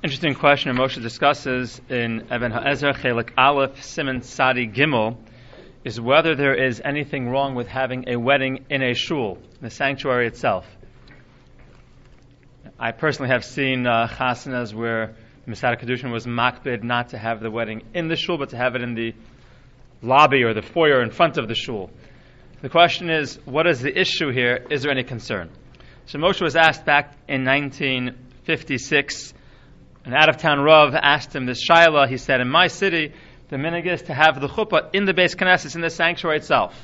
Interesting question Moshe discusses in Even HaEzer Chelik Aleph Siman Tzadi Gimel is whether there is anything wrong with having a wedding in a shul, in the sanctuary itself. I personally have seen chasanas where Masada Kedushin was makbid not to have the wedding in the shul, but to have it in the lobby or the foyer in front of the shul. The question is, what is the issue here? Is there any concern? So Moshe was asked back in 1956. An out-of-town Rav asked him this shaila. He said, in my city, the minhag is to have the chuppah in the Beis Knesset, in the sanctuary itself,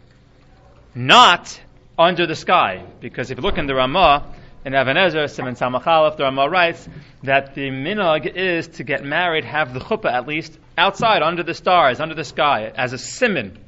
not under the sky. Because if you look in the Ramah, in Even HaEzer, Siman Samach Aleph, the Ramah writes that the minhag is to get married, have the chuppah at least outside, under the stars, under the sky, as a siman.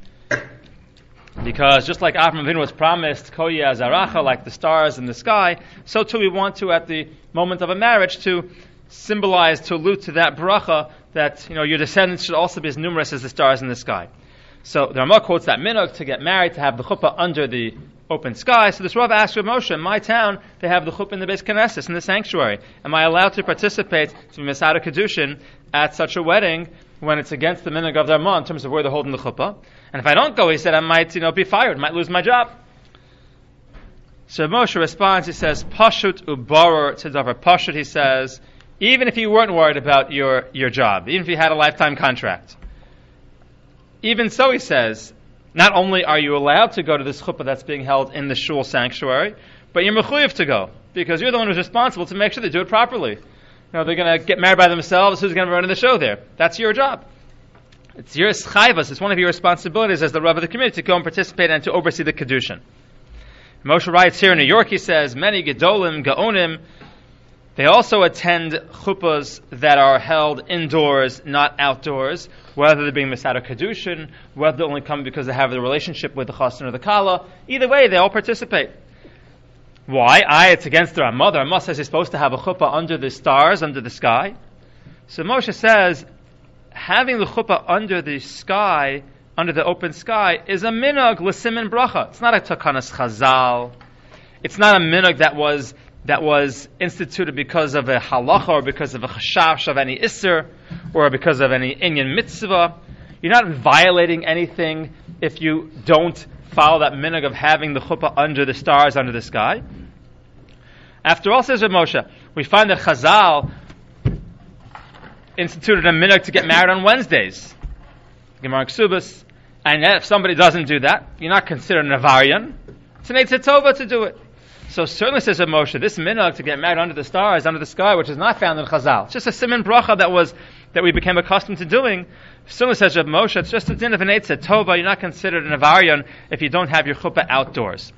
Because just like Avraham Avinu was promised, Koya Azaracha, like the stars in the sky, so too we want to, at the moment of a marriage, to symbolize, to allude to that bracha, that your descendants should also be as numerous as the stars in the sky. So the Ramah quotes that minhag to get married, to have the chuppah under the open sky. So this Rav asked Rav Moshe, in my town, they have the chuppah in the Beis Knesset, in the sanctuary. Am I allowed to participate to Masada Kedushin at such a wedding when it's against the minhag of the Ramah in terms of where they're holding the chuppah? And if I don't go, he said, I might be fired, might lose my job. So Moshe responds, he says, Pashut ubarer tzedavar. Pashut, he says, even if you weren't worried about your job, even if you had a lifetime contract, even so, he says, not only are you allowed to go to this chuppah that's being held in the shul sanctuary, but you're mechuyev to go, because you're the one who's responsible to make sure they do it properly. They're going to get married by themselves. Who's going to run the show there? That's your job. It's your schayvas. It's one of your responsibilities as the Rav of the community to go and participate and to oversee the Kedushin. Moshe writes here in New York, he says, many Gedolim, Gaonim, they also attend chuppahs that are held indoors, not outdoors, whether they're being Masada Kedushin, whether they only come because they have the relationship with the Chassan or the Kala. Either way, they all participate. Why? It's against the Ramah. The Ramah says you're supposed to have a chuppah under the stars, under the sky. So Moshe says, having the chuppah under the sky, under the open sky, is a minhag l'simin bracha. It's not a takanas chazal. It's not a minhag that was instituted because of a halacha or because of a chashash of any isser or because of any inyan mitzvah. You're not violating anything if you don't follow that minhag of having the chuppah under the stars, under the sky. After all, says Rav Moshe, we find that Chazal instituted a minhag to get married on Wednesdays. Gemara Ksubas. And if somebody doesn't do that, you're not considered an avarian. It's an eitzah tova to do it. So certainly, says Rav Moshe, this minhag to get married under the stars, under the sky, which is not found in Chazal, it's just a siman bracha that we became accustomed to doing. Certainly, says Rav Moshe, it's just a din of an eitzah tova. You're not considered an avarian if you don't have your chuppah outdoors.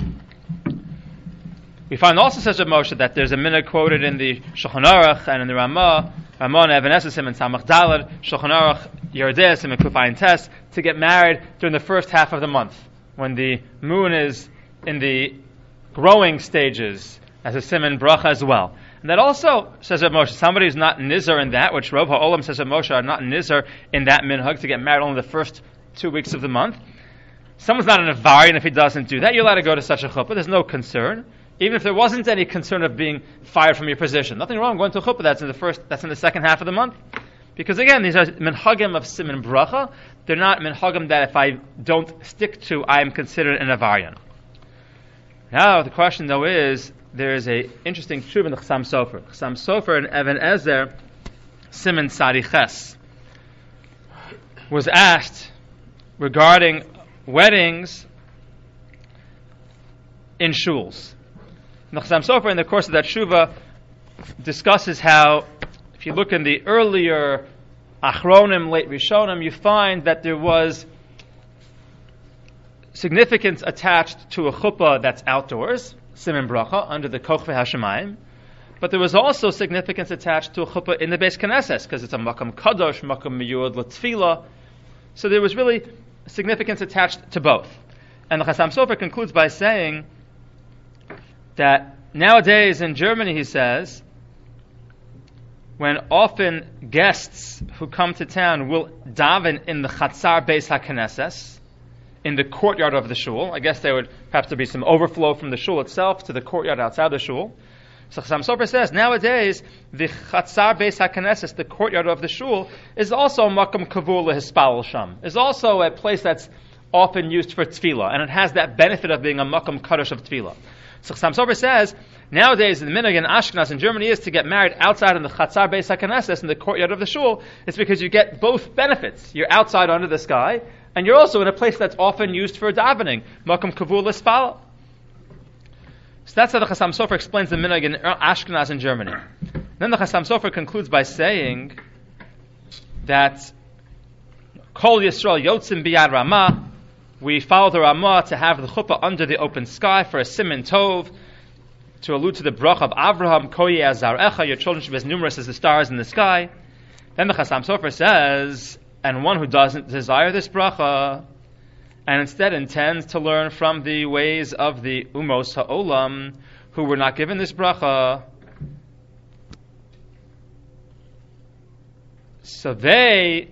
We find also, says Rav Moshe, that there's a minhag quoted in the Shulchan Aruch and in the Ramah and Even HaEzer and Samach Daled, Shulchan Aruch, Yerdeh, and Kuf Ayin Tes, to get married during the first half of the month, when the moon is in the growing stages, as a siman bracha as well. And that also, says Rav Moshe, somebody who's not nizar in that, which Rav HaOlam says Rav Moshe are not nizar in that minhag to get married only the first 2 weeks of the month. Someone's not an avarian if he doesn't do that. You're allowed to go to such a chuppah. There's no concern. Even if there wasn't any concern of being fired from your position. Nothing wrong going to a chuppah that's in the second half of the month. Because again, these are minhagim of siman bracha. They're not minhagim that if I don't stick to, I am considered an avarian. Now the question though is, there is a interesting tshuva in the Chassam Sofer. Chassam Sofer in Even HaEzer, Siman Tzadi Ches, was asked regarding weddings in shuls. The Chassam Sofer, in the course of that tshuva, discusses how, if you look in the earlier Achronim, late Rishonim, you find that there was significance attached to a chuppah that's outdoors, siman bracha, under the kochvei hashemayim, but there was also significance attached to a chuppah in the Beis Knesset, because it's a makam kadosh, makam miyud l'tfila, so there was really significance attached to both. And the Chassam Sofer concludes by saying that nowadays in Germany, he says, when often guests who come to town will daven in the chatzar beis haknesses, in the courtyard of the shul. I guess there would perhaps be some overflow from the shul itself to the courtyard outside the shul. So Chassam Sofer says, nowadays, the Chatzar Beis HaKnesses, the courtyard of the shul, is also Makom Kavur Lehispalel Sham. Is also a place that's often used for tefillah, and it has that benefit of being a Makom Kaddish of tefillah. So Chassam Sofer says, nowadays, the minhag in Ashkenaz in Germany is to get married outside in the Chatzar Beis HaKnesses, in the courtyard of the shul. It's because you get both benefits. You're outside under the sky, and you're also in a place that's often used for davening, Makom Kavur Lehispalel. So that's how the Chassam Sofer explains the minhag in Ashkenaz in Germany. Then the Chassam Sofer concludes by saying that Kol Yisrael Yotzim Biyad Ramah, we follow the Ramah to have the chuppah under the open sky for a siman tov, to allude to the bracha of Avraham, Ko yeh zarecha, your children should be as numerous as the stars in the sky. Then the Chassam Sofer says, and one who doesn't desire this bracha, and instead intends to learn from the ways of the Umos Ha'olam, who were not given this bracha, so the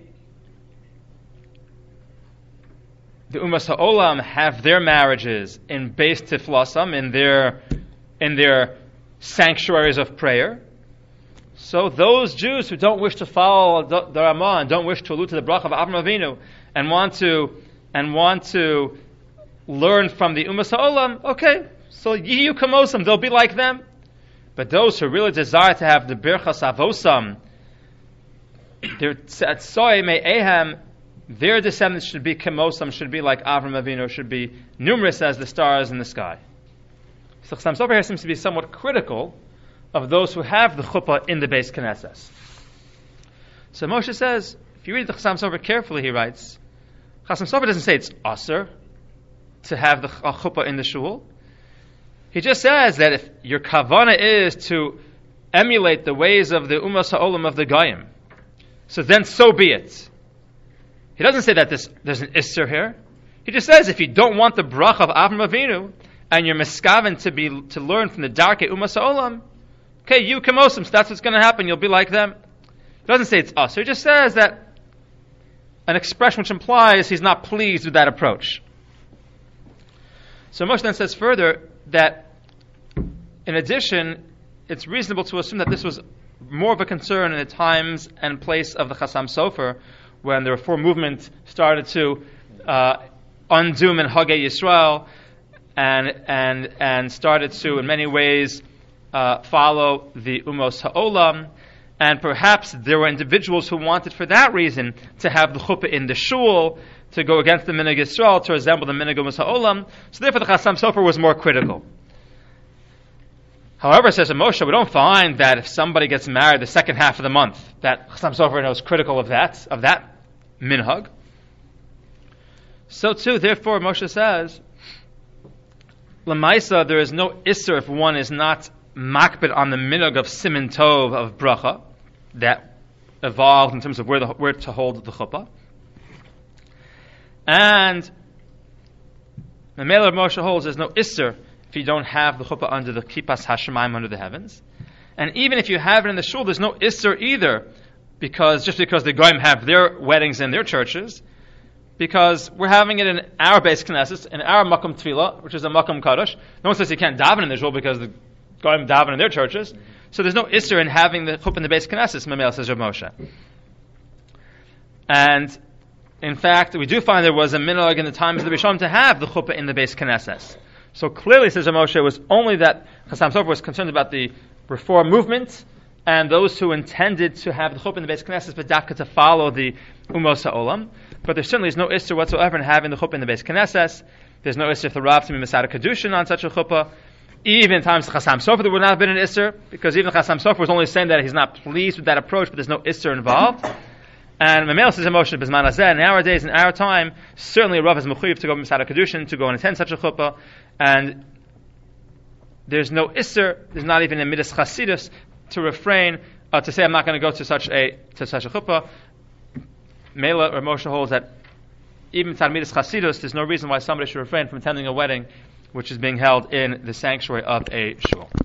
Umos Ha'olam have their marriages in Beis Tiflasam, in their sanctuaries of prayer. So those Jews who don't wish to follow the Ramah and don't wish to allude to the bracha of Avraham Avinu and want to learn from the Umos Ha'olam, okay, so Yiyu Kamosam, they'll be like them. But those who really desire to have the Birchas Avosam, their Tzetzoy Me'ehem, their descendants should be Kamosam, should be like Avraham Avinu, should be numerous as the stars in the sky. So Chassam Sofer here seems to be somewhat critical of those who have the chuppah in the Beis Knesses. So Moshe says, if you read the Chassam Sofer carefully, he writes, Chassam Sofer doesn't say it's asur to have the chuppah in the shul. He just says that if your kavana is to emulate the ways of the Umos Ha'olam of the Goyim, so then so be it. He doesn't say that there's an isser here. He just says if you don't want the bracha of Avraham Avinu and you're miskaven to learn from the Darkei Umos Ha'olam, okay, you kamosim, so that's what's going to happen. You'll be like them. He doesn't say it's asur. He just says that an expression which implies he's not pleased with that approach. So Moshe then says further that, in addition, it's reasonable to assume that this was more of a concern in the times and place of the Chassam Sofer, when the Reform movement started to undo Minhagei Yisrael and started to, in many ways, follow the Umos Ha'olam. And perhaps there were individuals who wanted, for that reason, to have the chuppah in the shul, to go against the Minhag Yisrael, to resemble the Minhag Umos Ha'olam. So therefore the Chassam Sofer was more critical. However, says Moshe, we don't find that if somebody gets married the second half of the month, that Chassam Sofer was critical of that minhag. So too, therefore, Moshe says, L'maisa, there is no isser if one is not makbid on the minhag of siman tov, of bracha, that evolved in terms of where to hold the chuppah. And the Meiler Moshe holds there's no isser if you don't have the chuppah under the kippas hashemayim, under the heavens. And even if you have it in the shul, there's no isser either, because the Goyim have their weddings in their churches, because we're having it in our Beis Knesses, in our Makom Tefillah, which is a Makom Kaddish. No one says you can't daven in the shul because the Goyim daven in their churches. So there's no isser in having the chuppah in the Beis Knesses, Mamel, says Rav Moshe. And in fact, we do find there was a minhag in the times of the Rishon to have the chuppah in the Beis Knesses. So clearly, says Rav Moshe, it was only that Chassam Sofer was concerned about the Reform movement and those who intended to have the chuppah in the Beis Knesses, but dafka to follow the Umos Ha'olam. But there certainly is no isser whatsoever in having the chuppah in the Beis Knesses. There's no isser for Rav to be Masada Kedushin on such a chuppah. Even in times of Chassam Sofer, there would not have been an isser, because even Chassam Sofer was only saying that he's not pleased with that approach, but there's no isser involved. And Mamel says Moshe B'zman Hazeh, nowadays, in our time, certainly a Rav is mechuyev to go Masada Kedushin, to go and attend such a chuppah, and there's no isser, there's not even a midas chasidus to refrain, to say I'm not going to go to such a chuppah. Mela or Moshe holds that even tzad midas chasidus, there's no reason why somebody should refrain from attending a wedding which is being held in the sanctuary of a shul.